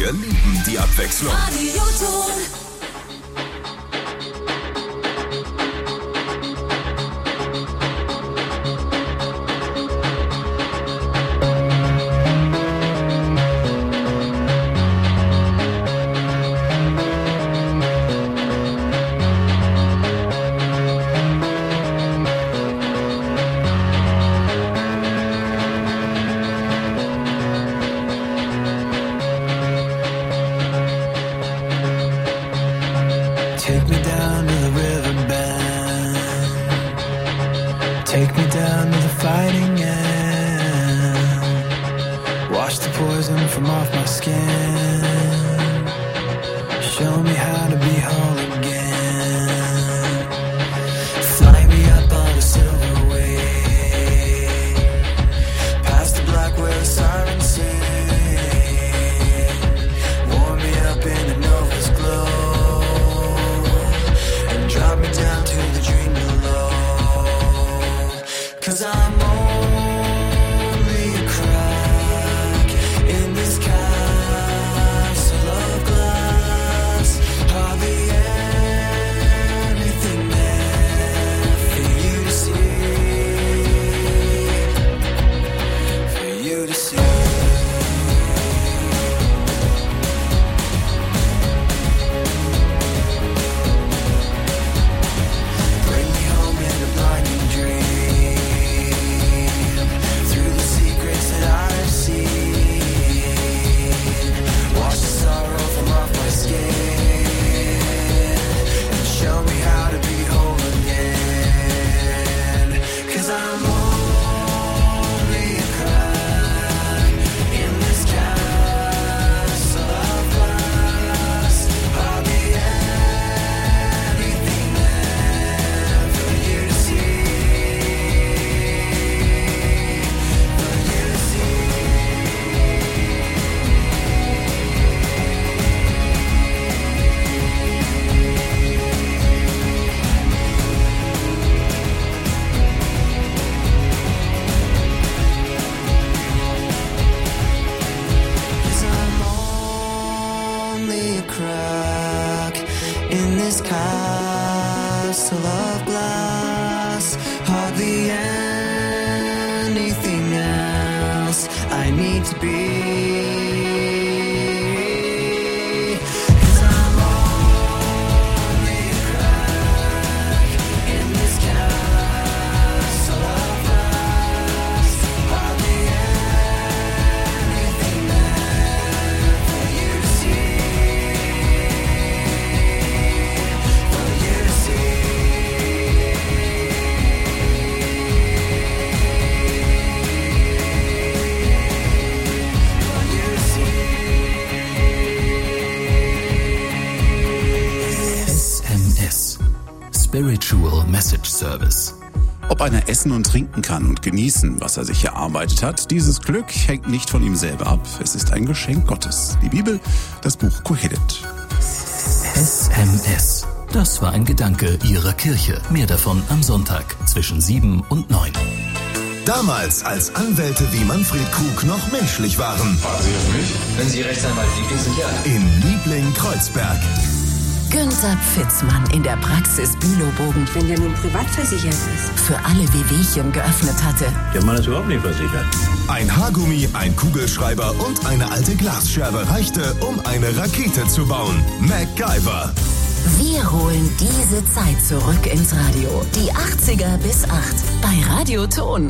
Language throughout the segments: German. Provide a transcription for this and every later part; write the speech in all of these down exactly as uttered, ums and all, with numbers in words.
Wir lieben die Abwechslung. Radioton. Spiritual Message Service. Ob einer essen und trinken kann und genießen, was er sich erarbeitet hat, dieses Glück hängt nicht von ihm selber ab. Es ist ein Geschenk Gottes. Die Bibel, das Buch Kohelet. S M S. Das war ein Gedanke Ihrer Kirche. Mehr davon am Sonntag zwischen sieben und neun. Damals, als Anwälte wie Manfred Krug noch menschlich waren. Warten Sie auf mich? Wenn Sie Rechtsanwalt Liebling sind, ja. In Liebling-Kreuzberg. Günther Pfitzmann in der Praxis Bülowbogen. Wenn der nun privat versichert ist. Für alle Wehwehchen geöffnet hatte. Der Mann ist überhaupt nicht versichert. Ein Haargummi, ein Kugelschreiber und eine alte Glasscherbe reichte, um eine Rakete zu bauen. MacGyver. Wir holen diese Zeit zurück ins Radio. Die achtziger bis acht bei Radioton.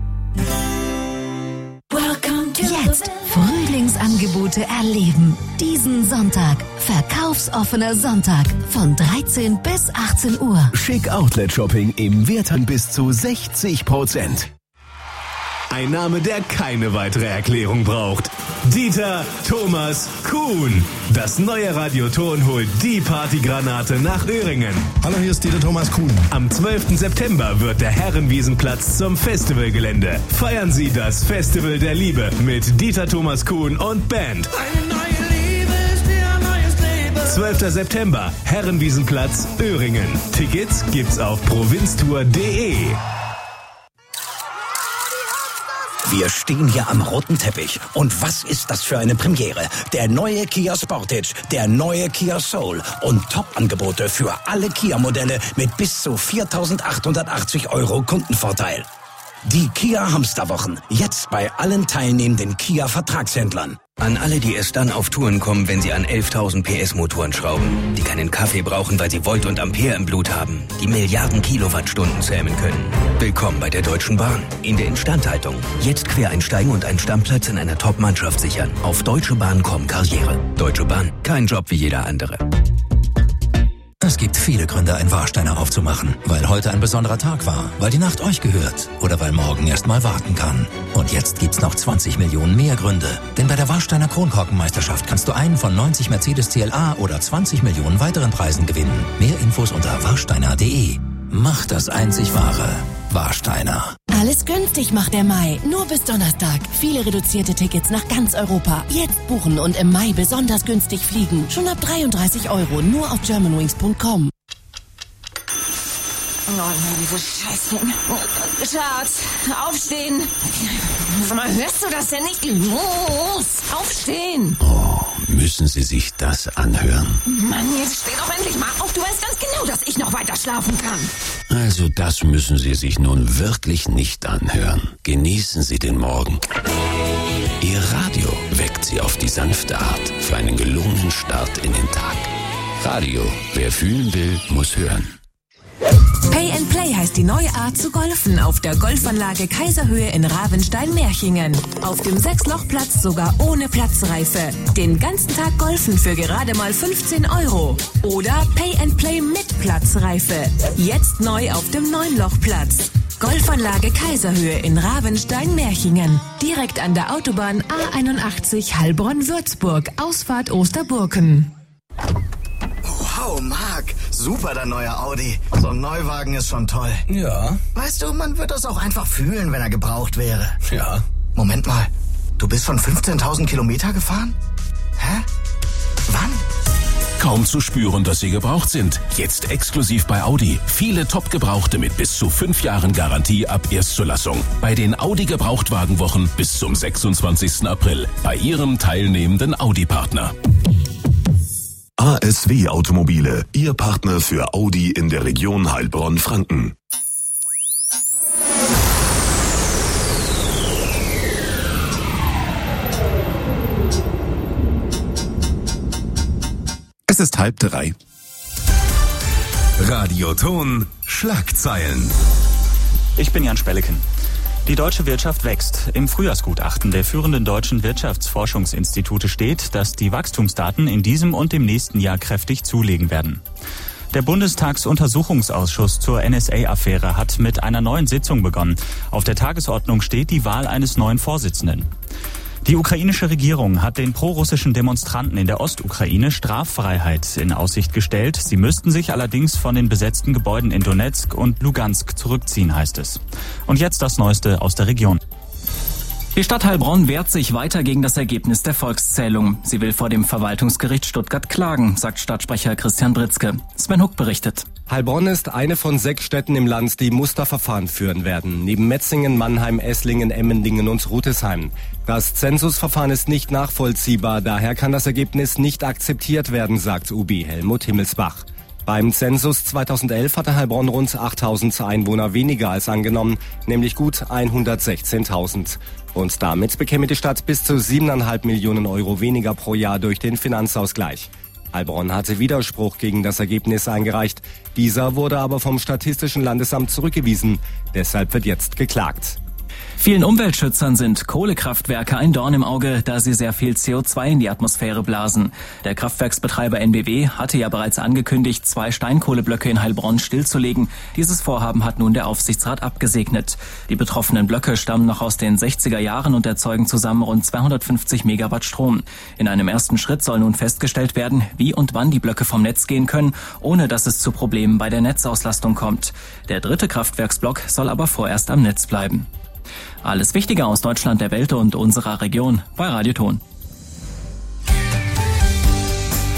Jetzt Frühlingsangebote erleben. Diesen Sonntag. Verkaufsoffener Sonntag von dreizehn bis achtzehn Uhr. Schick Outlet Shopping im Wert an bis zu sechzig Prozent. Ein Name, der keine weitere Erklärung braucht. Dieter Thomas Kuhn. Das neue Radioton holt die Partygranate nach Öhringen. Hallo, hier ist Dieter Thomas Kuhn. Am zwölften September wird der Herrenwiesenplatz zum Festivalgelände. Feiern Sie das Festival der Liebe mit Dieter Thomas Kuhn und Band. Eine neue Liebe ist wie ein neues Leben. zwölften September, Herrenwiesenplatz, Öhringen. Tickets gibt's auf provinztour punkt de. Wir stehen hier am roten Teppich. Und was ist das für eine Premiere? Der neue Kia Sportage, der neue Kia Soul und Top-Angebote für alle Kia-Modelle mit bis zu viertausendachthundertachtzig Euro Kundenvorteil. Die Kia Hamsterwochen. Jetzt bei allen teilnehmenden Kia-Vertragshändlern. An alle, die erst dann auf Touren kommen, wenn sie an elftausend P S Motoren schrauben. Die keinen Kaffee brauchen, weil sie Volt und Ampere im Blut haben. Die Milliarden Kilowattstunden zähmen können. Willkommen bei der Deutschen Bahn. In der Instandhaltung. Jetzt quer einsteigen und einen Stammplatz in einer Top-Mannschaft sichern. Auf deutschebahn punkt com Karriere. Deutsche Bahn. Kein Job wie jeder andere. Es gibt viele Gründe, ein Warsteiner aufzumachen. Weil heute ein besonderer Tag war, weil die Nacht euch gehört oder weil morgen erst mal warten kann. Und jetzt gibt's noch zwanzig Millionen mehr Gründe. Denn bei der Warsteiner Kronkorkenmeisterschaft kannst du einen von neunzig Mercedes C L A oder zwanzig Millionen weiteren Preisen gewinnen. Mehr Infos unter warsteiner punkt de. Macht das einzig Wahre. Warsteiner. Alles günstig macht der Mai. Nur bis Donnerstag. Viele reduzierte Tickets nach ganz Europa. Jetzt buchen und im Mai besonders günstig fliegen. Schon ab dreiunddreißig Euro. Nur auf germanwings punkt com. Oh nein, diese Scheiße. Schatz, aufstehen. Sag mal, hörst du das denn nicht? Los, aufstehen. Oh, müssen Sie sich das anhören? Mann, jetzt steh doch endlich mal auf. Du weißt ganz genau, dass ich noch weiter schlafen kann. Also das müssen Sie sich nun wirklich nicht anhören. Genießen Sie den Morgen. Ihr Radio weckt Sie auf die sanfte Art für einen gelungenen Start in den Tag. Radio, wer fühlen will, muss hören. Pay and Play heißt die neue Art zu golfen auf der Golfanlage Kaiserhöhe in Ravenstein-Merchingen. Auf dem Sechs-Loch-Platz sogar ohne Platzreife. Den ganzen Tag golfen für gerade mal fünfzehn Euro. Oder Pay and Play mit Platzreife. Jetzt neu auf dem Neun-Loch-Platz. Golfanlage Kaiserhöhe in Ravenstein-Merchingen. Direkt an der Autobahn A einundachtzig Heilbronn-Würzburg. Ausfahrt Osterburken. Wow, Marc, super der neue Audi. So ein Neuwagen ist schon toll. Ja. Weißt du, man wird das auch einfach fühlen, wenn er gebraucht wäre. Ja. Moment mal, du bist schon fünfzehntausend Kilometer gefahren? Hä? Wann? Kaum zu spüren, dass sie gebraucht sind. Jetzt exklusiv bei Audi. Viele Top-Gebrauchte mit bis zu fünf Jahren Garantie ab Erstzulassung. Bei den Audi-Gebrauchtwagenwochen bis zum sechsundzwanzigsten April. Bei ihrem teilnehmenden Audi-Partner. A S W Automobile, Ihr Partner für Audi in der Region Heilbronn-Franken. Es ist halb drei. Radioton Schlagzeilen. Ich bin Jan Spelleken. Die deutsche Wirtschaft wächst. Im Frühjahrsgutachten der führenden deutschen Wirtschaftsforschungsinstitute steht, dass die Wachstumsdaten in diesem und im nächsten Jahr kräftig zulegen werden. Der Bundestagsuntersuchungsausschuss zur N S A-Affäre hat mit einer neuen Sitzung begonnen. Auf der Tagesordnung steht die Wahl eines neuen Vorsitzenden. Die ukrainische Regierung hat den prorussischen Demonstranten in der Ostukraine Straffreiheit in Aussicht gestellt. Sie müssten sich allerdings von den besetzten Gebäuden in Donetsk und Lugansk zurückziehen, heißt es. Und jetzt das Neueste aus der Region. Die Stadt Heilbronn wehrt sich weiter gegen das Ergebnis der Volkszählung. Sie will vor dem Verwaltungsgericht Stuttgart klagen, sagt Stadtsprecher Christian Britzke. Sven Huck berichtet. Heilbronn ist eine von sechs Städten im Land, die Musterverfahren führen werden. Neben Metzingen, Mannheim, Esslingen, Emmendingen und Rüdesheim. Das Zensusverfahren ist nicht nachvollziehbar, daher kann das Ergebnis nicht akzeptiert werden, sagt U B I Helmut Himmelsbach. Beim Zensus zweitausendelf hatte Heilbronn rund achttausend Einwohner weniger als angenommen, nämlich gut hundertsechzehntausend. Und damit bekäme die Stadt bis zu siebeneinhalb Millionen Euro weniger pro Jahr durch den Finanzausgleich. Heilbronn hatte Widerspruch gegen das Ergebnis eingereicht. Dieser wurde aber vom Statistischen Landesamt zurückgewiesen. Deshalb wird jetzt geklagt. Vielen Umweltschützern sind Kohlekraftwerke ein Dorn im Auge, da sie sehr viel C O zwei in die Atmosphäre blasen. Der Kraftwerksbetreiber N B W hatte ja bereits angekündigt, zwei Steinkohleblöcke in Heilbronn stillzulegen. Dieses Vorhaben hat nun der Aufsichtsrat abgesegnet. Die betroffenen Blöcke stammen noch aus den sechziger Jahren und erzeugen zusammen rund zweihundertfünfzig Megawatt Strom. In einem ersten Schritt soll nun festgestellt werden, wie und wann die Blöcke vom Netz gehen können, ohne dass es zu Problemen bei der Netzauslastung kommt. Der dritte Kraftwerksblock soll aber vorerst am Netz bleiben. Alles Wichtige aus Deutschland, der Welt und unserer Region bei Radioton.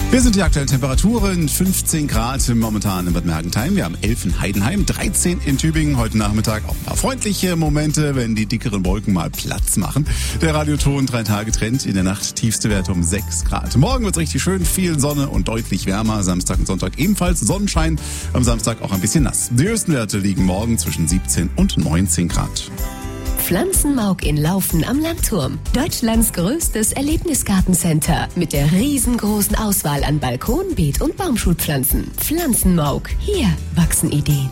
Wir sind die aktuellen Temperaturen, fünfzehn Grad momentan in Bad Mergentheim. Wir haben elf in Heidenheim, dreizehn in Tübingen. Heute Nachmittag auch ein paar freundliche Momente, wenn die dickeren Wolken mal Platz machen. Der Radioton drei Tage Trend, in der Nacht tiefste Werte um sechs Grad. Morgen wird's richtig schön, viel Sonne und deutlich wärmer. Samstag und Sonntag ebenfalls Sonnenschein. Am Samstag auch ein bisschen nass. Die höchsten Werte liegen morgen zwischen siebzehn und neunzehn Grad. Pflanzenmauk in Laufen am Landturm. Deutschlands größtes Erlebnisgartencenter mit der riesengroßen Auswahl an Balkon-, Beet- und Baumschulpflanzen. Pflanzenmauk. Hier wachsen Ideen.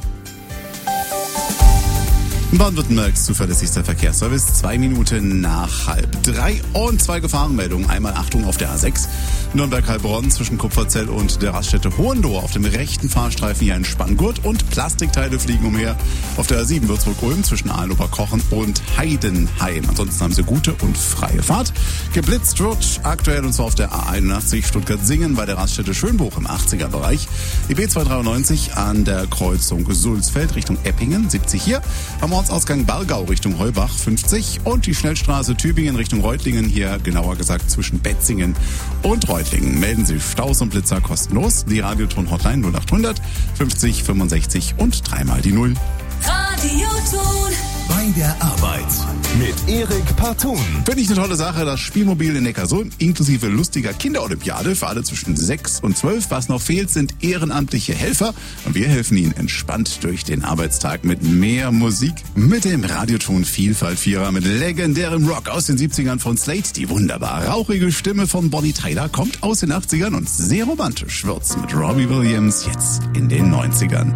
Baden-Württembergs zuverlässigster Verkehrsservice, zwei Minuten nach halb drei und zwei Gefahrenmeldungen. Einmal Achtung auf der A sechs, Nürnberg-Heilbronn zwischen Kupferzell und der Raststätte Hohenlohe auf dem rechten Fahrstreifen hier ein Spanngurt und Plastikteile fliegen umher. Auf der A sieben Würzburg-Ulm zwischen Aalen-Oberkochen und Heidenheim. Ansonsten haben sie gute und freie Fahrt. Geblitzt wird aktuell und zwar auf der A einundachtzig Stuttgart-Singen bei der Raststätte Schönbuch im achtziger-Bereich. Die B zweihundertdreiundneunzig an der Kreuzung Sulzfeld Richtung Eppingen, siebzig hier. Am Ortsausgang Bargau Richtung Heubach fünfzig und die Schnellstraße Tübingen Richtung Reutlingen, hier genauer gesagt zwischen Betzingen und Reutlingen. Melden Sie Staus und Blitzer kostenlos. Die Radioton-Hotline null achthundert fünfzig fünfundsechzig und dreimal die Null. Radioton bei der Arbeit mit Erik Partun. Finde ich eine tolle Sache, das Spielmobil in Neckarsulm inklusive lustiger Kinderolympiade für alle zwischen sechs und zwölf. Was noch fehlt, sind ehrenamtliche Helfer und wir helfen Ihnen entspannt durch den Arbeitstag mit mehr Musik. Mit dem Radioton Vielfalt-Vierer mit legendärem Rock aus den siebzigern von Slate. Die wunderbar rauchige Stimme von Bonnie Tyler kommt aus den achtzigern und sehr romantisch wird's mit Robbie Williams jetzt in den neunzigern.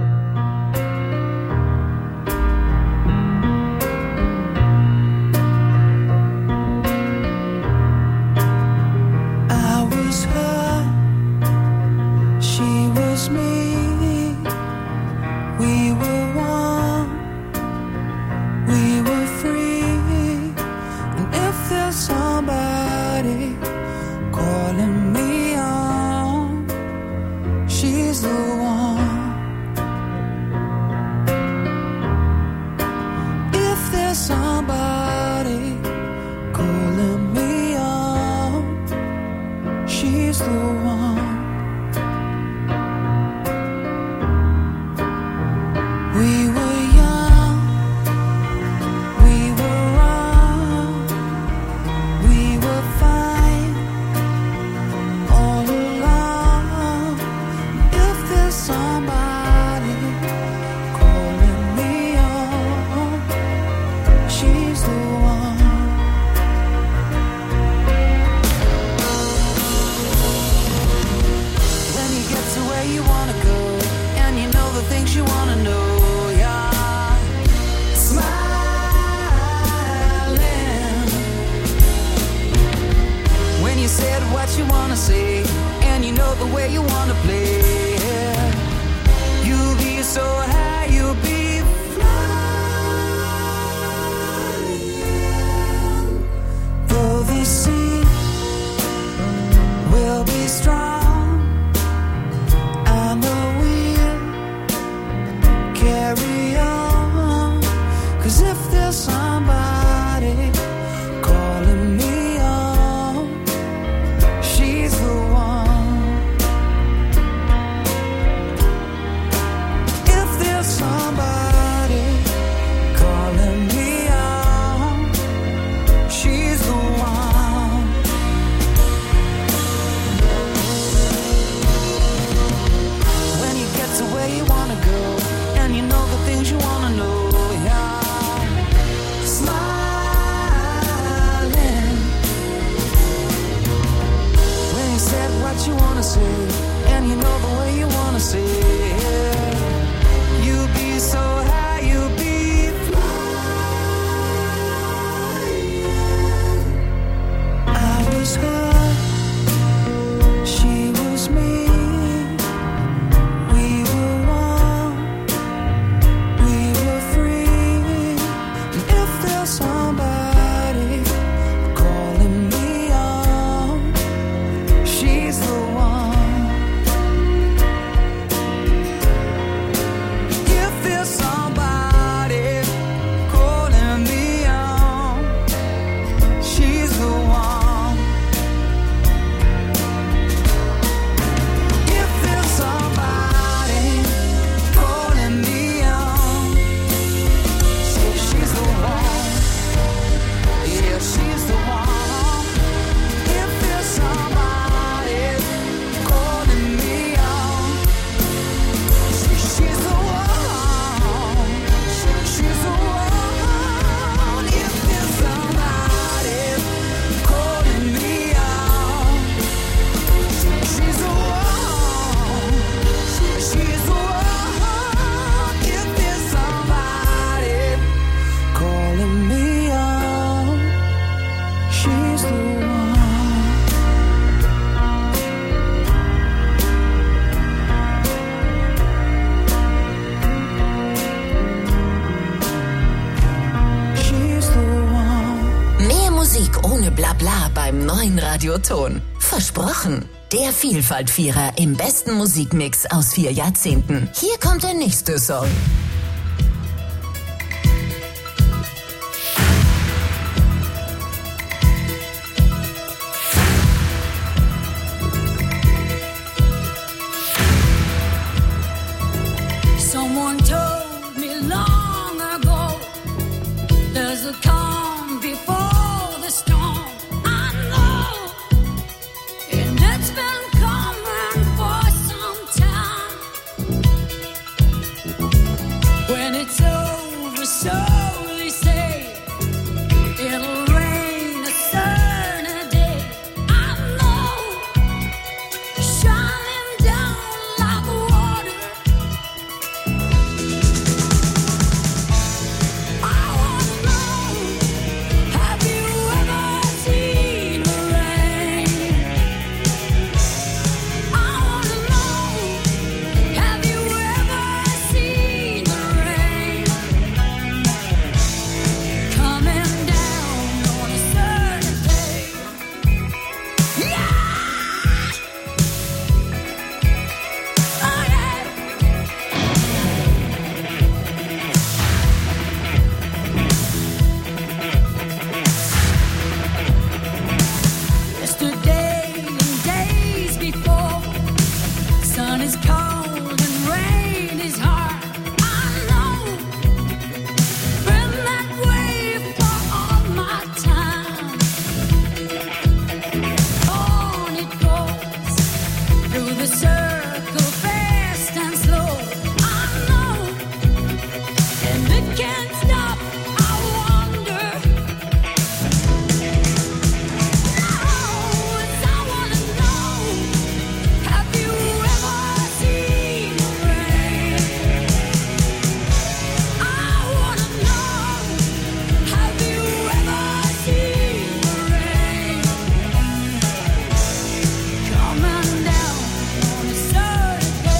Dein Radioton. Versprochen. Der Vielfaltvierer im besten Musikmix aus vier Jahrzehnten. Hier kommt der nächste Song.